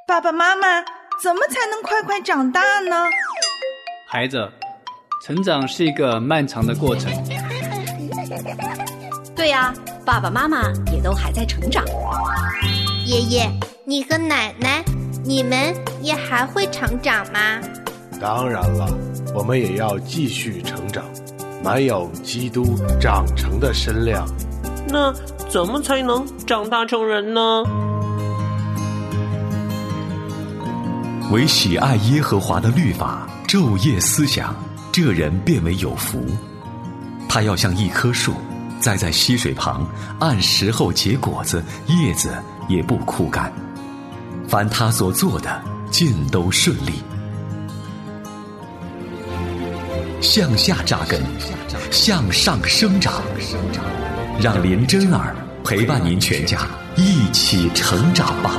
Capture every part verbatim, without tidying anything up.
爸爸妈妈，怎么才能快快长大呢？ 孩子，成长是一个漫长的过程。 对呀，爸爸妈妈也都还在成长。 爷爷，你和奶奶，你们也还会成长吗？ 当然了，我们也要继续成长，满有基督长成的身量。 那怎么才能长大成人呢？ 唯喜爱耶和华的律法，昼夜思想，这人便为有福。他要像一棵树，栽在溪水旁，按时候结果子，叶子也不枯干。凡他所做的，尽都顺利。向下扎根，向上生长，让林真儿陪伴您全家一起成长吧。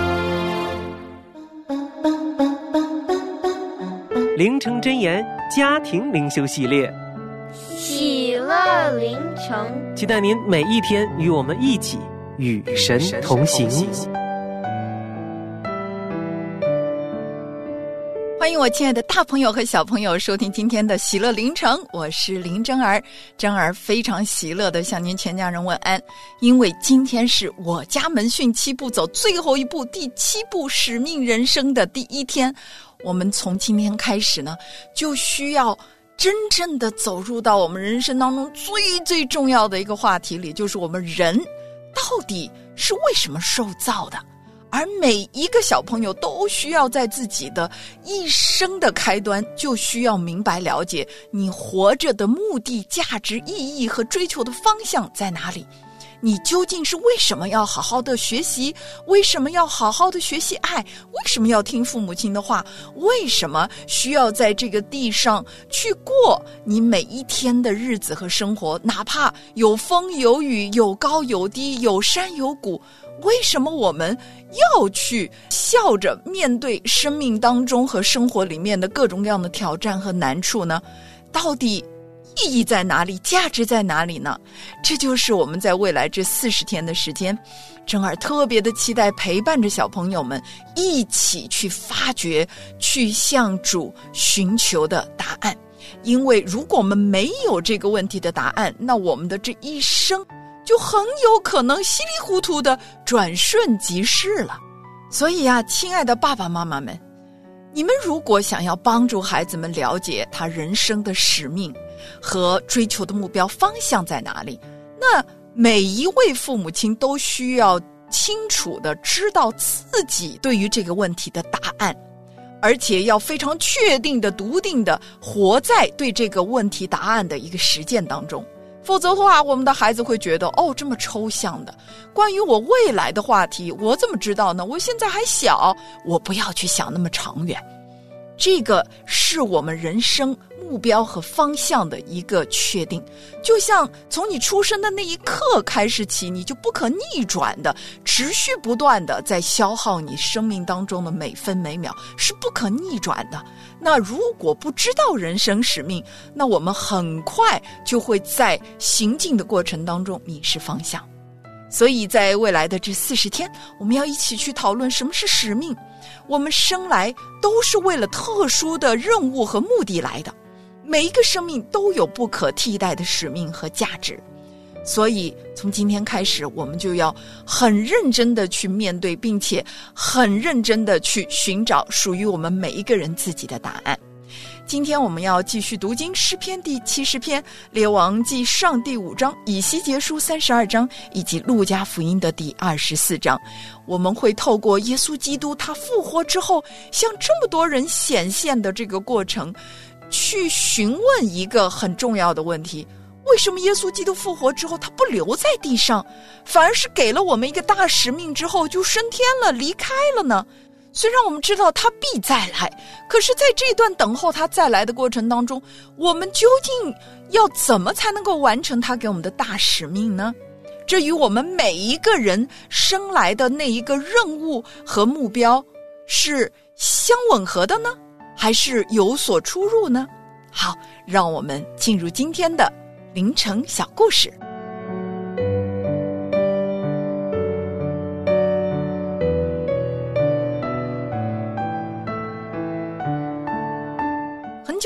灵城真言家庭灵修系列， 喜乐灵城， 期待您每一天与我们一起与神同行。 欢迎我亲爱的大朋友和小朋友收听今天的喜乐灵城，我是林真儿。真儿非常喜乐的向您全家人问安，因为今天是我家门训七步走最后一步，第七步使命人生的第一天。我们从今天开始呢，就需要真正的走入到我们人生当中最最重要的一个话题里，就是我们人到底是为什么受造的。而每一个小朋友都需要在自己的一生的开端就需要明白了解你活着的目的、价值、意义和追求的方向在哪里。你究竟是为什么要好好的学习？为什么要好好的学习爱？为什么要听父母亲的话？为什么需要在这个地上去过你每一天的日子和生活？哪怕有风有雨，有高有低，有山有谷，为什么我们要去笑着面对生命当中和生活里面的各种各样的挑战和难处呢？到底意义在哪里？价值在哪里呢？这就是我们在未来这四十天的时间，真儿特别的期待陪伴着小朋友们一起去发掘，去向主寻求的答案。因为如果我们没有这个问题的答案，那我们的这一生就很有可能稀里糊涂的转瞬即逝了。所以啊，亲爱的爸爸妈妈们，你们如果想要帮助孩子们了解他人生的使命和追求的目标方向在哪里，那每一位父母亲都需要清楚的知道自己对于这个问题的答案，而且要非常确定的、笃定的活在对这个问题答案的一个实践当中。否则的话，我们的孩子会觉得，哦，这么抽象的关于我未来的话题，我怎么知道呢？我现在还小，我不要去想那么长远。这个是我们人生目标和方向的一个确定，就像从你出生的那一刻开始起，你就不可逆转的持续不断的在消耗你生命当中的每分每秒，是不可逆转的。那如果不知道人生使命，那我们很快就会在行进的过程当中迷失方向。所以在未来的这四十天，我们要一起去讨论什么是使命。我们生来都是为了特殊的任务和目的来的，每一个生命都有不可替代的使命和价值。所以从今天开始，我们就要很认真的去面对，并且很认真的去寻找属于我们每一个人自己的答案。今天我们要继续读经诗篇第七十篇、列王记上第五章、以西结书三十二章以及路加福音的第二十四章。我们会透过耶稣基督他复活之后向这么多人显现的这个过程，去询问一个很重要的问题：为什么耶稣基督复活之后他不留在地上，反而是给了我们一个大使命之后就升天了，离开了呢？虽然我们知道他必再来，可是在这段等候他再来的过程当中，我们究竟要怎么才能够完成他给我们的大使命呢？这与我们每一个人生来的那一个任务和目标是相吻合的呢，还是有所出入呢？好，让我们进入今天的凌晨小故事。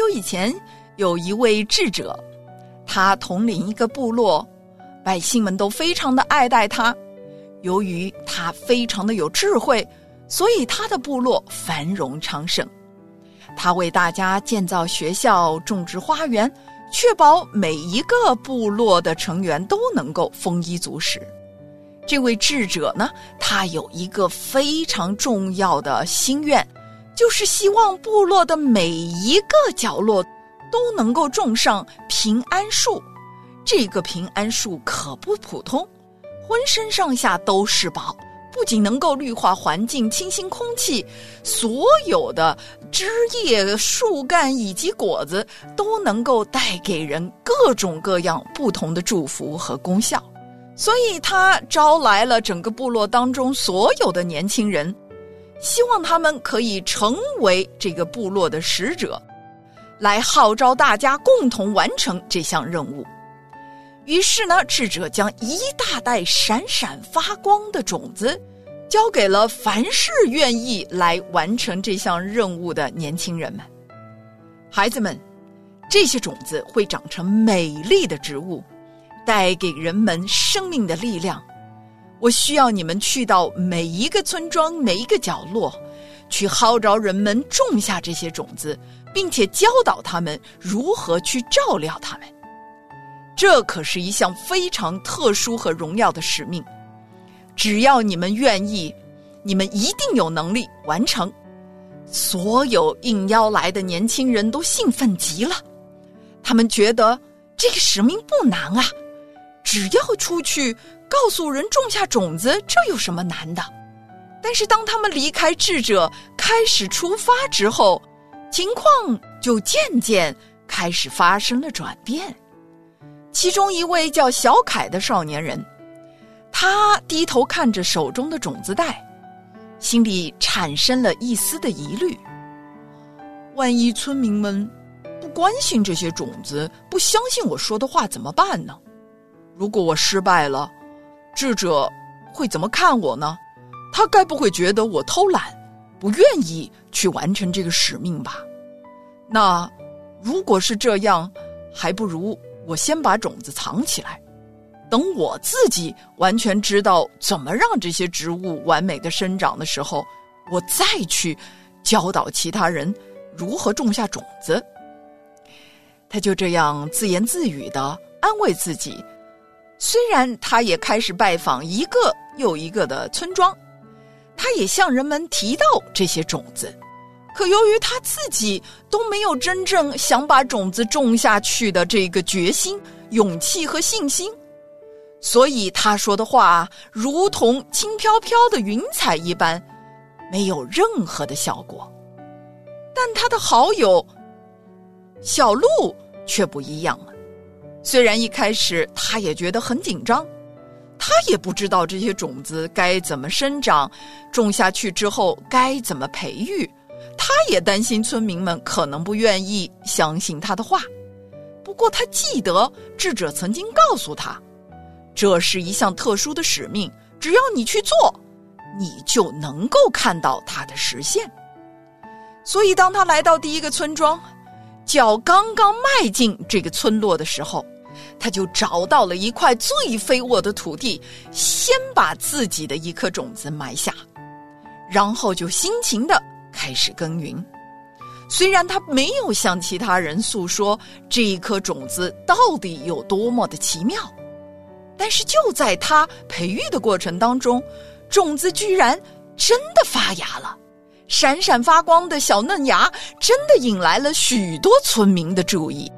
久以前，有一位智者，他统领一个部落，百姓们都非常的爱戴他。由于他非常的有智慧，所以他的部落繁荣昌盛。他为大家建造学校，种植花园，确保每一个部落的成员都能够丰衣足食。这位智者呢，他有一个非常重要的心愿，就是希望部落的每一个角落都能够种上平安树。这个平安树可不普通，浑身上下都是宝，不仅能够绿化环境、清新空气，所有的枝叶、树干以及果子都能够带给人各种各样不同的祝福和功效。所以他招来了整个部落当中所有的年轻人，希望他们可以成为这个部落的使者，来号召大家共同完成这项任务。于是呢，智者将一大袋闪闪发光的种子交给了凡是愿意来完成这项任务的年轻人们。孩子们，这些种子会长成美丽的植物，带给人们生命的力量。我需要你们去到每一个村庄、每一个角落，去号召人们种下这些种子，并且教导他们如何去照料它们。这可是一项非常特殊和荣耀的使命，只要你们愿意，你们一定有能力完成。所有应邀来的年轻人都兴奋极了，他们觉得这个使命不难啊，只要出去告诉人种下种子，这有什么难的？但是当他们离开智者，开始出发之后，情况就渐渐开始发生了转变。其中一位叫小凯的少年人，他低头看着手中的种子袋，心里产生了一丝的疑虑。万一村民们不关心这些种子，不相信我说的话怎么办呢？如果我失败了，智者会怎么看我呢？他该不会觉得我偷懒，不愿意去完成这个使命吧？那如果是这样，还不如我先把种子藏起来，等我自己完全知道怎么让这些植物完美的生长的时候，我再去教导其他人如何种下种子。他就这样自言自语地安慰自己。虽然他也开始拜访一个又一个的村庄，他也向人们提到这些种子，可由于他自己都没有真正想把种子种下去的这个决心、勇气和信心，所以他说的话如同轻飘飘的云彩一般，没有任何的效果。但他的好友小鹿却不一样了。虽然一开始他也觉得很紧张，他也不知道这些种子该怎么生长，种下去之后该怎么培育，他也担心村民们可能不愿意相信他的话。不过他记得智者曾经告诉他，这是一项特殊的使命，只要你去做，你就能够看到它的实现。所以当他来到第一个村庄，脚刚刚迈进这个村落的时候，他就找到了一块最肥沃的土地，先把自己的一颗种子埋下，然后就辛勤地开始耕耘。虽然他没有向其他人诉说这一颗种子到底有多么的奇妙，但是就在他培育的过程当中，种子居然真的发芽了，闪闪发光的小嫩芽真的引来了许多村民的注意。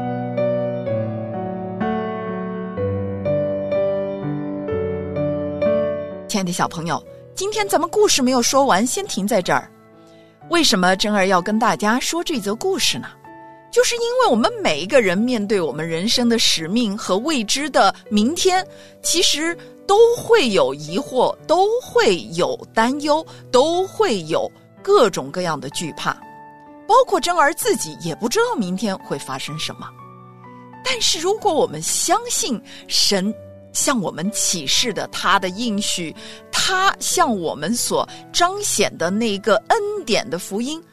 亲爱的小朋友，今天咱们故事没有说完，先停在这儿。为什么珍儿要跟大家说这则故事呢？就是因为我们每一个人面对我们人生的使命和未知的明天，其实都会有疑惑，都会有担忧，都会有各种各样的惧怕，包括珍儿自己也不知道明天会发生什么。但是如果我们相信神向我们启示的他的应许，他向我们所彰显的那个恩典的福音，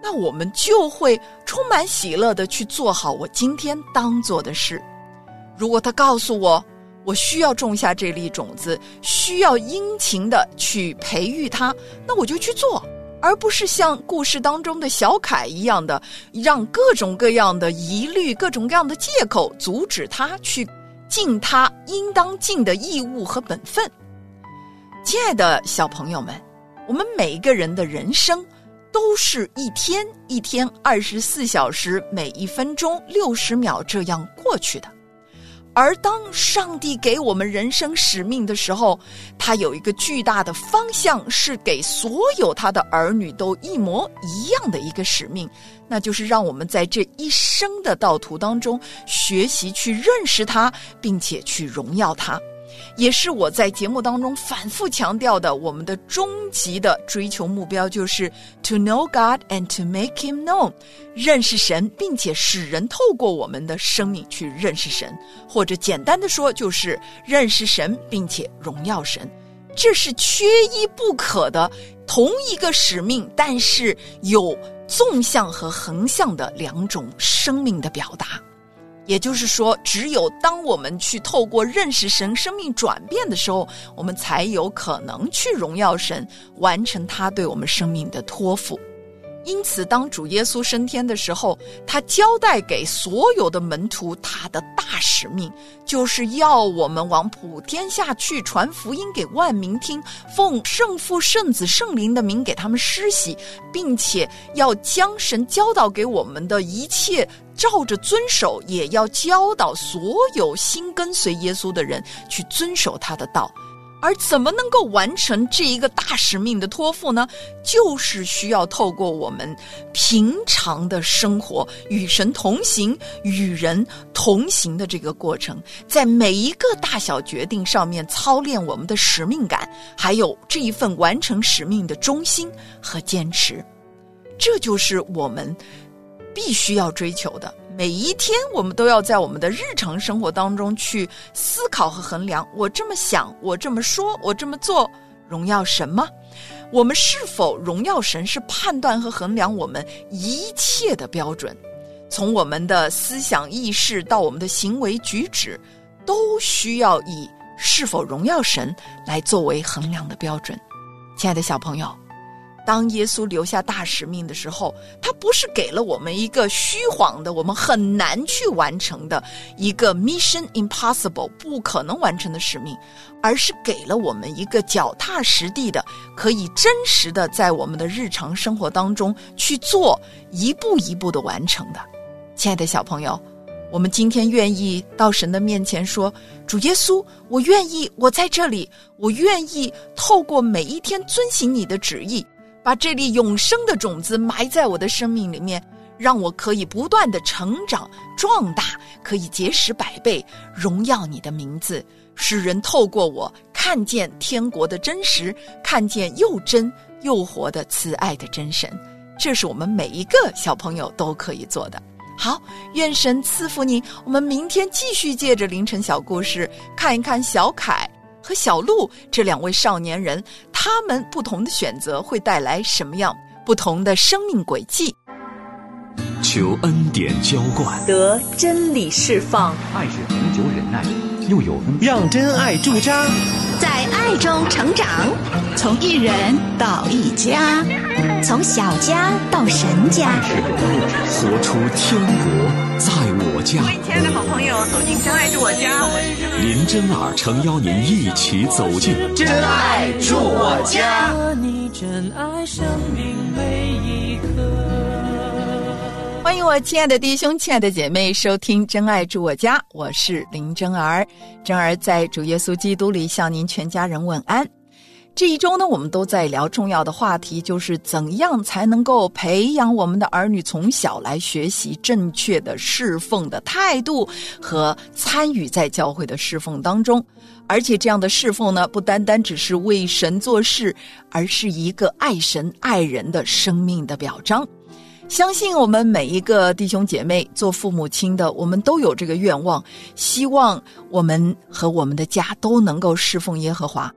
那我们就会充满喜乐的去做好我今天当做的事。如果他告诉我，我需要种下这粒种子，需要殷勤的去培育它，那我就去做，而不是像故事当中的小凯一样的，让各种各样的疑虑、各种各样的借口阻止他去尽他应当尽的义务和本分。亲爱的小朋友们，我们每一个人的人生都是一天一天二十四小时，每一分钟六十秒这样过去的。而当上帝给我们人生使命的时候，他有一个巨大的方向，是给所有他的儿女都一模一样的一个使命，那就是让我们在这一生的道途当中学习去认识他，并且去荣耀他。也是我在节目当中反复强调的，我们的终极的追求目标就是 to know God and to make him known， 认识神，并且使人透过我们的生命去认识神，或者简单的说就是认识神并且荣耀神。这是缺一不可的同一个使命，但是有纵向和横向的两种生命的表达。也就是说，只有当我们去透过认识神生命转变的时候，我们才有可能去荣耀神，完成他对我们生命的托付。因此当主耶稣升天的时候，他交代给所有的门徒他的大使命，就是要我们往普天下去，传福音给万民听，奉圣父圣子圣灵的名给他们施洗，并且要将神教导给我们的一切照着遵守，也要教导所有新跟随耶稣的人去遵守他的道。而怎么能够完成这一个大使命的托付呢？就是需要透过我们平常的生活，与神同行，与人同行的这个过程，在每一个大小决定上面操练我们的使命感，还有这一份完成使命的忠心和坚持。这就是我们必须要追求的。每一天我们都要在我们的日常生活当中去思考和衡量，我这么想，我这么说，我这么做，荣耀神吗？我们是否荣耀神，是判断和衡量我们一切的标准。从我们的思想意识到我们的行为举止，都需要以是否荣耀神来作为衡量的标准。亲爱的小朋友，当耶稣留下大使命的时候，他不是给了我们一个虚晃的，我们很难去完成的一个 mission impossible 不可能完成的使命，而是给了我们一个脚踏实地的，可以真实的在我们的日常生活当中去做，一步一步的完成的。亲爱的小朋友，我们今天愿意到神的面前说，主耶稣，我愿意，我在这里，我愿意透过每一天遵行你的旨意，把这粒永生的种子埋在我的生命里面，让我可以不断的成长壮大，可以结实百倍，荣耀你的名字，使人透过我看见天国的真实，看见又真又活的慈爱的真神。这是我们每一个小朋友都可以做的。好，愿神赐福你。我们明天继续借着凌晨小故事，看一看小凯和小鹿这两位少年人，他们不同的选择会带来什么样不同的生命轨迹。 求恩典浇灌， 得真理释放， 爱是恒久忍耐，又有恩慈， 让真爱驻扎， 在爱中成长， 从一人到一家， 从小家到神家， 活出天国在我家。 欢迎亲爱的好朋友走进真爱住我家，我是林真儿诚邀您一起走进真爱住我家。 你真爱生命每一刻。 欢迎我亲爱的弟兄亲爱的姐妹收听真爱住我家，我是林真儿。真儿在主耶稣基督里向您全家人问安。这一周呢，我们都在聊重要的话题，就是怎样才能够培养我们的儿女从小来学习正确的侍奉的态度和参与在教会的侍奉当中。而且这样的侍奉呢，不单单只是为神做事，而是一个爱神爱人的生命的表彰。相信我们每一个弟兄姐妹做父母亲的，我们都有这个愿望，希望我们和我们的家都能够侍奉耶和华。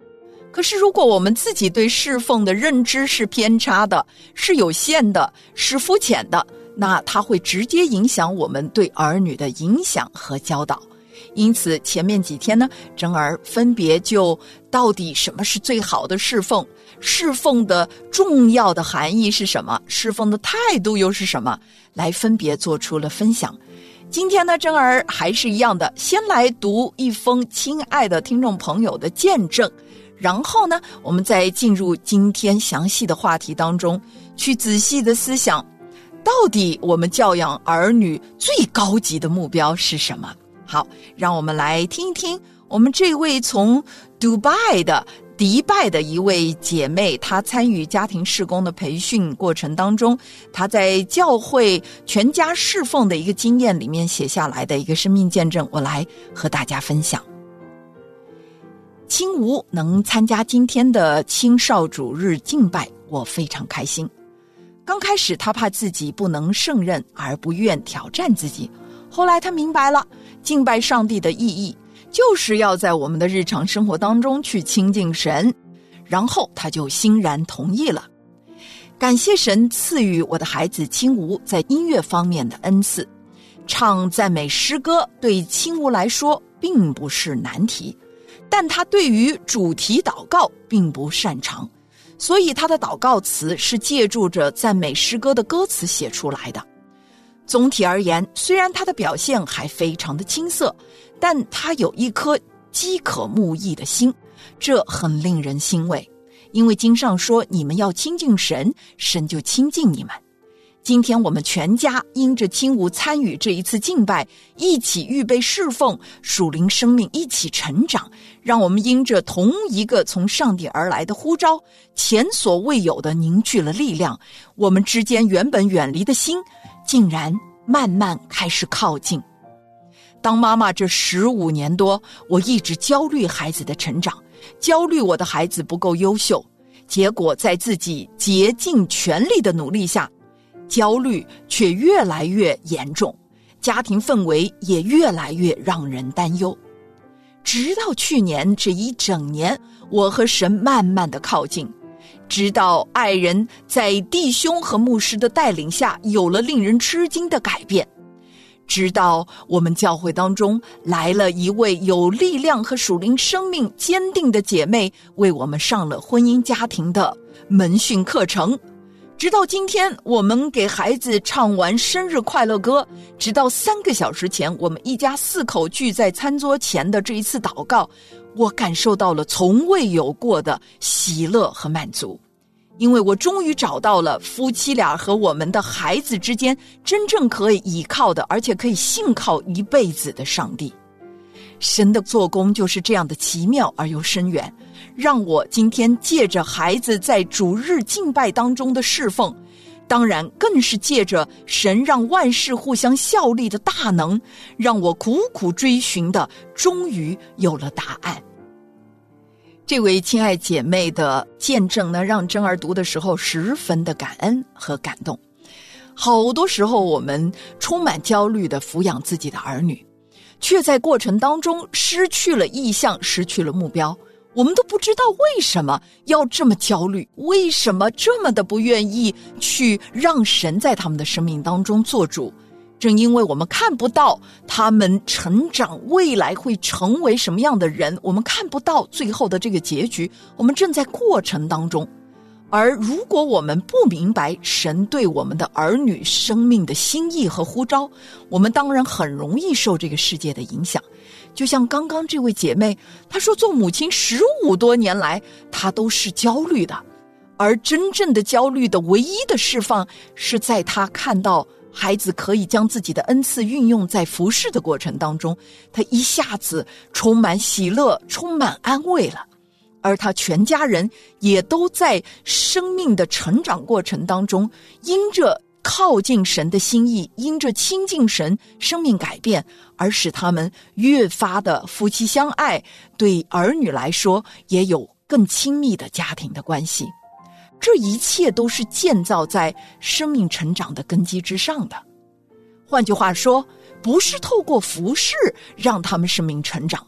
可是如果我们自己对侍奉的认知是偏差的，是有限的，是肤浅的，那它会直接影响我们对儿女的影响和教导。因此前面几天呢，珍儿分别就到底什么是最好的侍奉，侍奉的重要的含义是什么，侍奉的态度又是什么，来分别做出了分享。今天呢，珍儿还是一样的，先来读一封亲爱的听众朋友的见证，然后呢，我们再进入今天详细的话题当中，去仔细的思想，到底我们教养儿女最高级的目标是什么。好，让我们来听一听我们这位从迪拜的迪拜的一位姐妹，她参与家庭事工的培训过程当中，她在教会全家侍奉的一个经验里面写下来的一个生命见证，我来和大家分享。青吴能参加今天的青少主日敬拜，我非常开心。刚开始她怕自己不能胜任而不愿挑战自己，后来她明白了敬拜上帝的意义就是要在我们的日常生活当中去亲近神，然后他就欣然同意了。感谢神赐予我的孩子青吴在音乐方面的恩赐，唱赞美诗歌对青吴来说并不是难题，但他对于主题祷告并不擅长，所以他的祷告词是借助着赞美诗歌的歌词写出来的。总体而言，虽然他的表现还非常的青涩，但他有一颗饥渴慕义的心，这很令人欣慰。因为经上说，你们要亲近神，神就亲近你们。今天我们全家因着青吴参与这一次敬拜，一起预备侍奉，属灵生命一起成长，让我们因着同一个从上帝而来的呼召，前所未有的凝聚了力量，我们之间原本远离的心竟然慢慢开始靠近。当妈妈这十五年多，我一直焦虑孩子的成长，焦虑我的孩子不够优秀，结果在自己竭尽全力的努力下，焦虑却越来越严重，家庭氛围也越来越让人担忧。直到去年这一整年，我和神慢慢的靠近，直到爱人在弟兄和牧师的带领下有了令人吃惊的改变，直到我们教会当中来了一位有力量和属灵生命坚定的姐妹，为我们上了婚姻家庭的门训课程，直到今天我们给孩子唱完生日快乐歌，直到三个小时前我们一家四口聚在餐桌前的这一次祷告，我感受到了从未有过的喜乐和满足。因为我终于找到了夫妻俩和我们的孩子之间真正可以依靠的，而且可以信靠一辈子的上帝。神的做工就是这样的奇妙而又深远，让我今天借着孩子在主日敬拜当中的侍奉，当然更是借着神让万事互相效力的大能，让我苦苦追寻的终于有了答案。这位亲爱姐妹的见证呢，让珍儿读的时候十分的感恩和感动。好多时候我们充满焦虑的抚养自己的儿女，却在过程当中失去了意向，失去了目标。我们都不知道为什么要这么焦虑，为什么这么的不愿意去让神在他们的生命当中做主。正因为我们看不到他们成长未来会成为什么样的人，我们看不到最后的这个结局，我们正在过程当中。而如果我们不明白神对我们的儿女生命的心意和呼召，我们当然很容易受这个世界的影响。就像刚刚这位姐妹，她说做母亲十五多年来她都是焦虑的，而真正的焦虑的唯一的释放是在她看到孩子可以将自己的恩赐运用在服侍的过程当中，他一下子充满喜乐，充满安慰了。而他全家人也都在生命的成长过程当中，因着靠近神的心意，因着亲近神，生命改变，而使他们越发的夫妻相爱，对儿女来说也有更亲密的家庭的关系。这一切都是建造在生命成长的根基之上的。换句话说，不是透过服事让他们生命成长，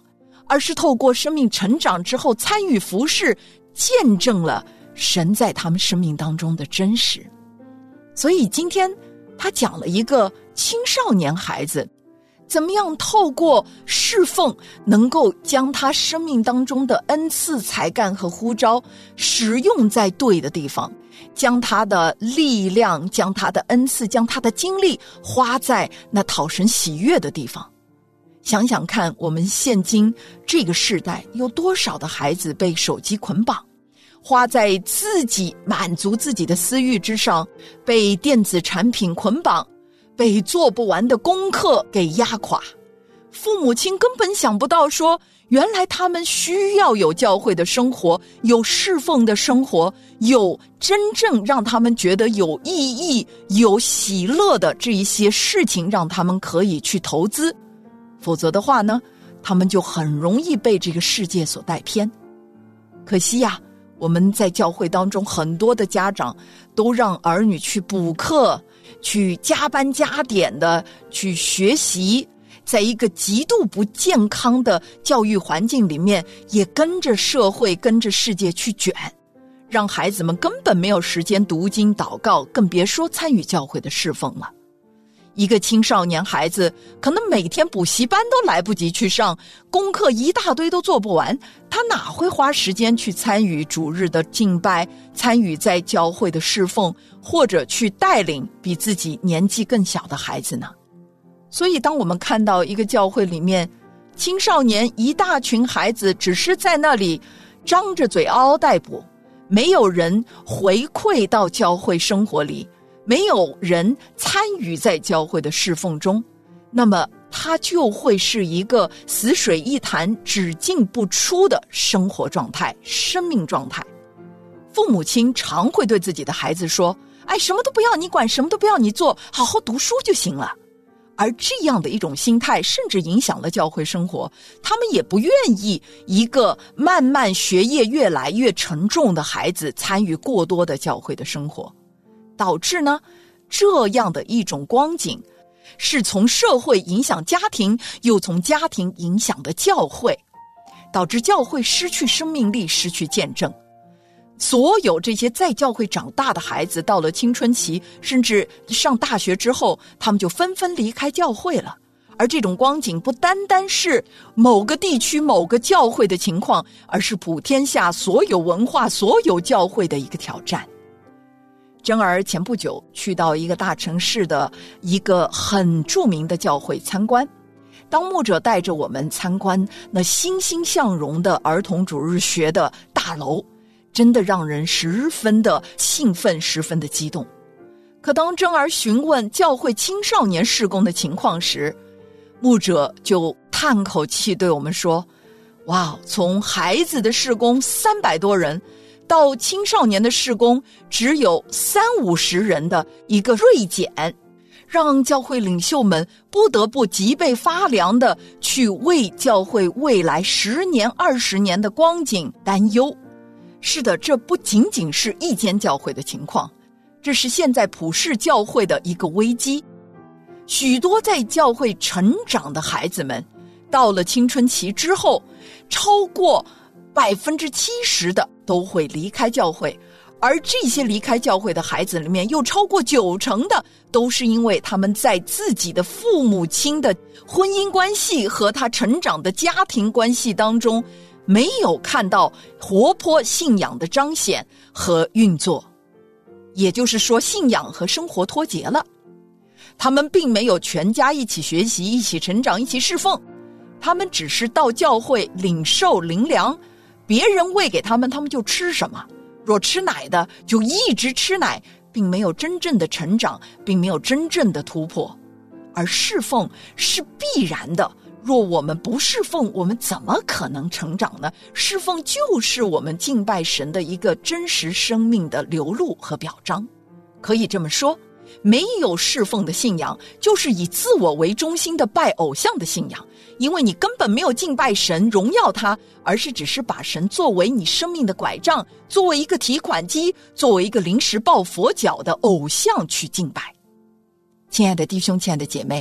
而是透过生命成长之后参与服事，见证了神在他们生命当中的真实。所以今天他讲了一个青少年孩子怎么样透过侍奉能够将他生命当中的恩赐才干和呼召使用在对的地方，将他的力量，将他的恩赐，将他的精力花在那讨神喜悦的地方。想想看，我们现今这个世代有多少的孩子被手机捆绑，花在自己满足自己的私欲之上，被电子产品捆绑，被做不完的功课给压垮。父母亲根本想不到说，原来他们需要有教会的生活，有侍奉的生活，有真正让他们觉得有意义、有喜乐的这一些事情让他们可以去投资。否则的话呢，他们就很容易被这个世界所带偏。可惜呀，我们在教会当中很多的家长都让儿女去补课，去加班加点的去学习，在一个极度不健康的教育环境里面，也跟着社会跟着世界去卷，让孩子们根本没有时间读经祷告，更别说参与教会的侍奉了。一个青少年孩子可能每天补习班都来不及去上，功课一大堆都做不完，他哪会花时间去参与主日的敬拜，参与在教会的侍奉，或者去带领比自己年纪更小的孩子呢？所以当我们看到一个教会里面青少年一大群孩子只是在那里张着嘴嗷嗷待哺，没有人回馈到教会生活里，没有人参与在教会的侍奉中，那么它就会是一个死水一潭，只进不出的生活状态、生命状态。父母亲常会对自己的孩子说，哎，什么都不要你管，什么都不要你做，好好读书就行了。而这样的一种心态甚至影响了教会生活，他们也不愿意一个慢慢学业越来越沉重的孩子参与过多的教会的生活，导致呢这样的一种光景是从社会影响家庭，又从家庭影响的教会，导致教会失去生命力，失去见证。所有这些在教会长大的孩子到了青春期，甚至上大学之后，他们就纷纷离开教会了。而这种光景不单单是某个地区某个教会的情况，而是普天下所有文化所有教会的一个挑战。珍儿前不久去到一个大城市的一个很著名的教会参观，当牧者带着我们参观那欣欣向荣的儿童主日学的大楼，真的让人十分的兴奋，十分的激动。可当珍儿询问教会青少年事工的情况时，牧者就叹口气对我们说，哇，从孩子的事工三百多人到青少年的事工只有三五十人的一个锐减，让教会领袖们不得不脊背发凉的去为教会未来十年二十年的光景担忧。是的，这不仅仅是一间教会的情况，这是现在普世教会的一个危机。许多在教会成长的孩子们到了青春期之后，超过百分之七十的都会离开教会，而这些离开教会的孩子里面，又超过九成的都是因为他们在自己的父母亲的婚姻关系和他成长的家庭关系当中，没有看到活泼信仰的彰显和运作，也就是说信仰和生活脱节了。他们并没有全家一起学习，一起成长，一起侍奉，他们只是到教会领受灵粮，别人喂给他们，他们就吃什么，若吃奶的就一直吃奶，并没有真正的成长，并没有真正的突破。而侍奉是必然的，若我们不侍奉，我们怎么可能成长呢？侍奉就是我们敬拜神的一个真实生命的流露和表彰。可以这么说，没有侍奉的信仰就是以自我为中心的拜偶像的信仰，因为你根本没有敬拜神荣耀他，而是只是把神作为你生命的拐杖，作为一个提款机，作为一个临时抱佛脚的偶像去敬拜。亲爱的弟兄，亲爱的姐妹，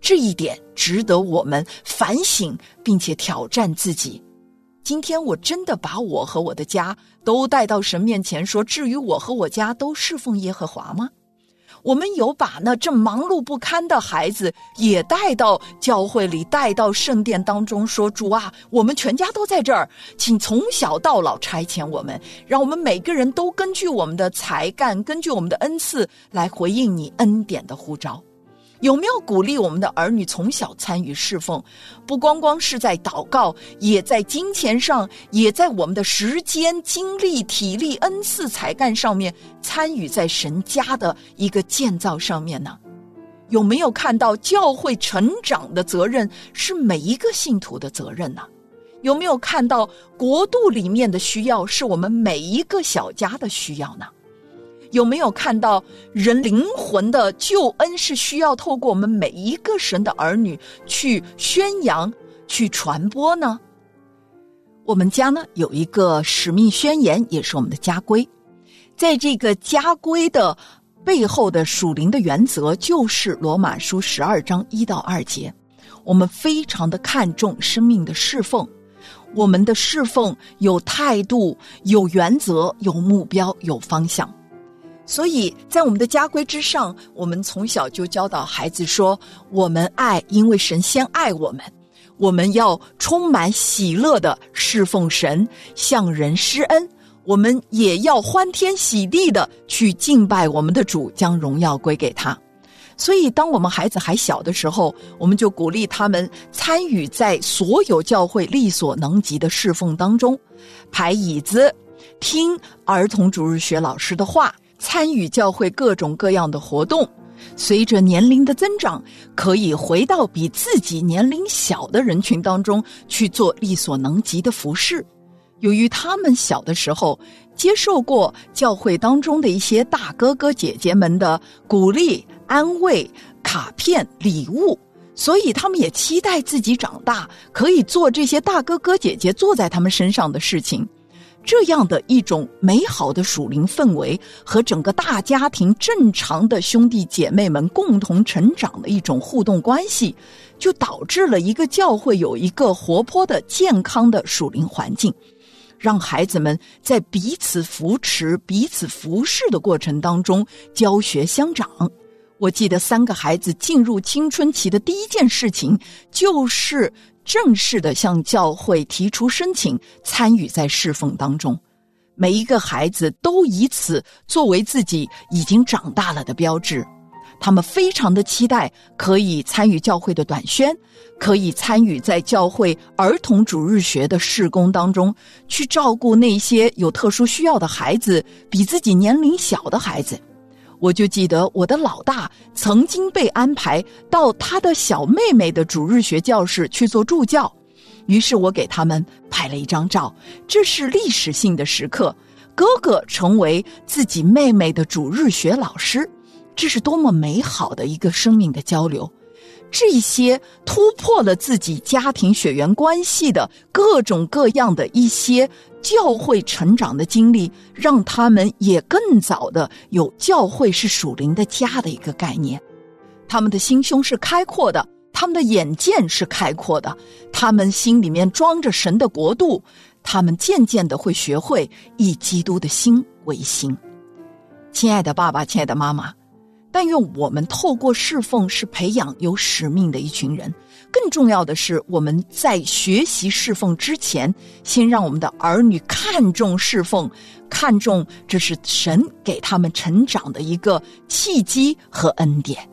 这一点值得我们反省并且挑战自己。今天我真的把我和我的家都带到神面前，说至于我和我家都侍奉耶和华吗？我们有把那正忙碌不堪的孩子也带到教会里，带到圣殿当中，说主啊，我们全家都在这儿，请从小到老差遣我们，让我们每个人都根据我们的才干，根据我们的恩赐来回应你恩典的呼召。有没有鼓励我们的儿女从小参与侍奉？不光光是在祷告，也在金钱上，也在我们的时间、精力、体力、恩赐、才干上面参与在神家的一个建造上面呢？有没有看到教会成长的责任是每一个信徒的责任呢？有没有看到国度里面的需要是我们每一个小家的需要呢？有没有看到人灵魂的救恩是需要透过我们每一个神的儿女去宣扬、去传播呢？我们家呢有一个使命宣言，也是我们的家规。在这个家规的背后的属灵的原则，就是罗马书十二章一到二节。我们非常的看重生命的侍奉，我们的侍奉有态度、有原则、有目标、有方向。所以在我们的家规之上，我们从小就教导孩子说，我们爱，因为神先爱我们，我们要充满喜乐的侍奉神，向人施恩，我们也要欢天喜地的去敬拜我们的主，将荣耀归给他。所以当我们孩子还小的时候，我们就鼓励他们参与在所有教会力所能及的侍奉当中，排椅子，听儿童主日学老师的话，参与教会各种各样的活动。随着年龄的增长，可以回到比自己年龄小的人群当中去做力所能及的服事。由于他们小的时候接受过教会当中的一些大哥哥姐姐们的鼓励、安慰、卡片、礼物，所以他们也期待自己长大可以做这些大哥哥姐姐做在他们身上的事情。这样的一种美好的属灵氛围和整个大家庭正常的兄弟姐妹们共同成长的一种互动关系，就导致了一个教会有一个活泼的健康的属灵环境，让孩子们在彼此扶持、彼此服侍的过程当中教学相长。我记得三个孩子进入青春期的第一件事情，就是正式的向教会提出申请，参与在侍奉当中。每一个孩子都以此作为自己已经长大了的标志。他们非常的期待可以参与教会的短宣，可以参与在教会儿童主日学的事工当中，去照顾那些有特殊需要的孩子，比自己年龄小的孩子。我就记得我的老大曾经被安排到他的小妹妹的主日学教室去做助教，于是我给他们拍了一张照，这是历史性的时刻，哥哥成为自己妹妹的主日学老师，这是多么美好的一个生命的交流。这些突破了自己家庭血缘关系的各种各样的一些教会成长的经历，让他们也更早的有教会是属灵的家的一个概念。他们的心胸是开阔的，他们的眼界是开阔的，他们心里面装着神的国度，他们渐渐的会学会以基督的心为心。亲爱的爸爸，亲爱的妈妈，但愿我们透过侍奉是培养有使命的一群人，更重要的是我们在学习侍奉之前，先让我们的儿女看重侍奉，看重这是神给他们成长的一个契机和恩典。